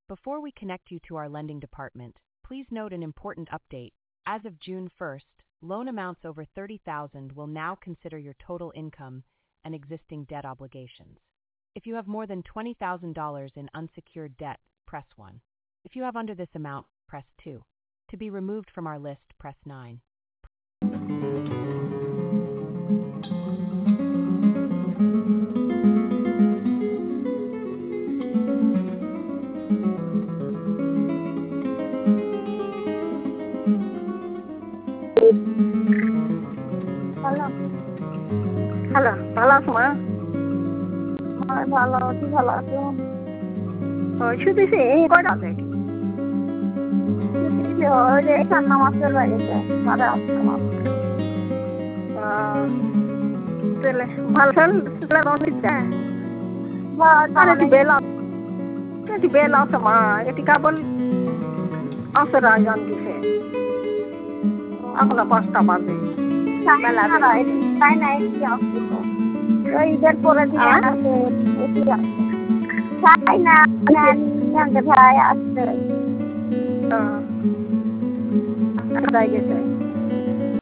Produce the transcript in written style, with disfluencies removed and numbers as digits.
Before we connect you to our lending department, please note an important update. As of June 1st, loan amounts over $30,000 will now consider your total income and existing debt obligations. If you have more than $20,000 in unsecured debt, press 1. If you have under this amount, press 2. To be removed from our list, press 9. Hello hello ভালো আছো মা? ভালো আছি, ভালো আছো? ওই শুধুছি কয়টা আছে? ওই যে এখান নামাজ চলে গেছে, 8:30 নামাজ। ভালো দিচ্ছে বেল আছে মা, এটি কেবল আছে রাজন দিছে এখনো 5টা বাজে। তাই না, এটি আসছে তো ঈদের পরে দিয়ে আসে, এটি আসছে তাই না, ভাই আসছে গেছে।